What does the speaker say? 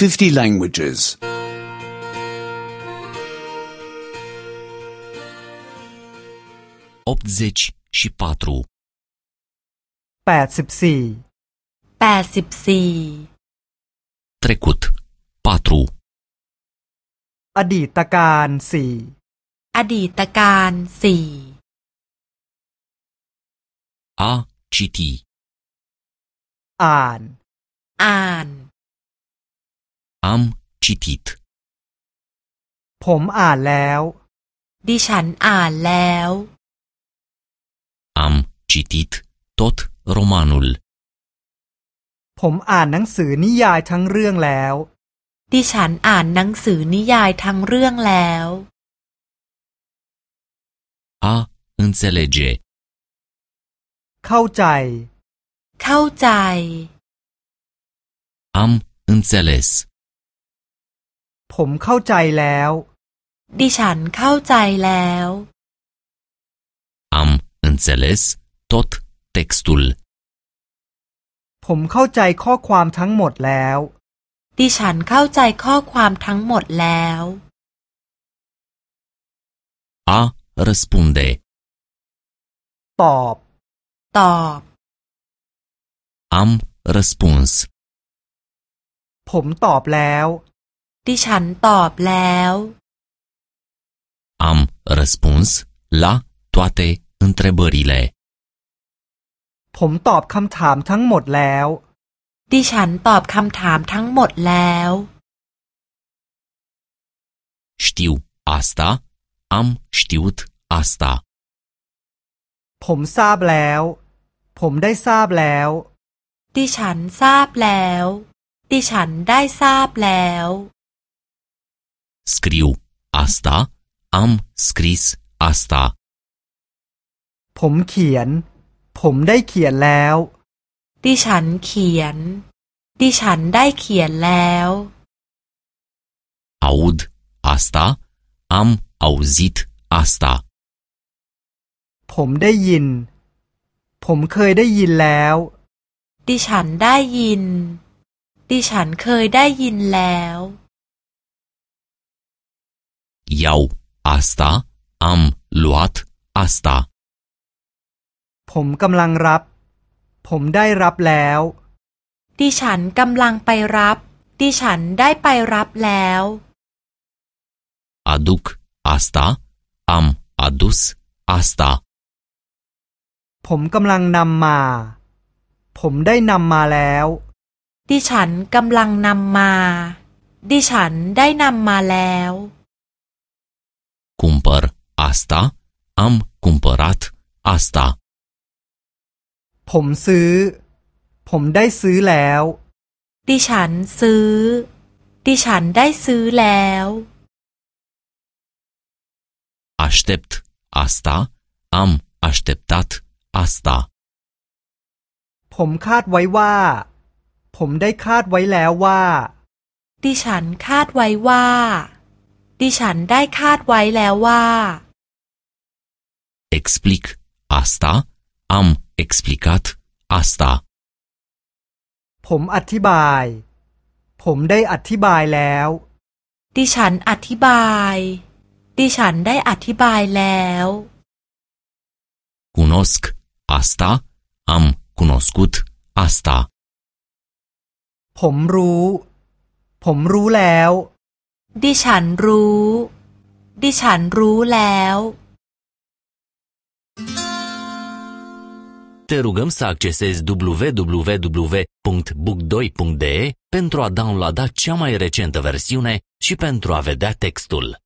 50 languages. 84 84 trecut 4 อดีตการ4 อดีตการ a citi อ่าน am citit ผมอ่านแล้วดิฉันอ่านแล้ว am citit tot romanul ผมอ่านหนังสือนิยายทั้งเรื่องแล้วดิฉันอ่านหนังสือนิยายทั้งเรื่องแล้ว a înțelege เข้าใจ am înțeles ผมเข้าใจแล้วดิฉันเข้าใจแล้ว am înțeles tot textul ผมเข้าใจข้อความทั้งหมดแล้วดิฉันเข้าใจข้อความทั้งหมดแล้ว a răspunde ตอบ am răspuns ผมตอบแล้วดิฉันตอบแล้ว am răspuns la toate întrebările ผมตอบคำถามทั้งหมดแล้วดิฉันตอบคำถามทั้งหมดแล้ว știu asta am știut asta ผมทราบแล้ว ผมได้ทราบแล้วดิฉันทราบแล้ว ดิฉันได้ทราบแล้ว scriu asta am scris asta ผมเขียน ผมได้เขียนแล้วดิฉันเขียน ดิฉันได้เขียนแล้ว aud asta am auzit asta ผมได้ยิน ผมเคยได้ยินแล้วดิฉันได้ยิน ดิฉันเคยได้ยินแล้ว iau asta am luat asta ผมกำลังรับ ผมได้รับแล้วดิฉันกำลังไปรับ ดิฉันได้ไปรับแล้ว aduc asta am adus asta ผมกำลังนำมา ผมได้นำมาแล้วดิฉันกำลังนำมา ดิฉันได้นำมาแล้ว cumpăr asta am cumpărat asta ผมซื้อ ผมได้ซื้อแล้วดิฉันซื้อ ดิฉันได้ซื้อแล้ว aștept asta am așteptat asta ผมคาดไว้ว่า ผมได้คาดไว้แล้วว่าดิฉันคาดไว้ว่า ดิฉันได้คาดไว้แล้วว่า explic asta am explicat asta ผมอธิบาย ผมได้อธิบายแล้วดิฉันอธิบาย ดิฉันได้อธิบายแล้ว cunosc asta am cunoscut asta ผมรู้ ผมรู้แล้วดิฉันรู้ ดิฉันรู้แล้ว Te rugăm să accesezi www.book2.de pentru a downloada cea mai recentă versiune și pentru a vedea textul.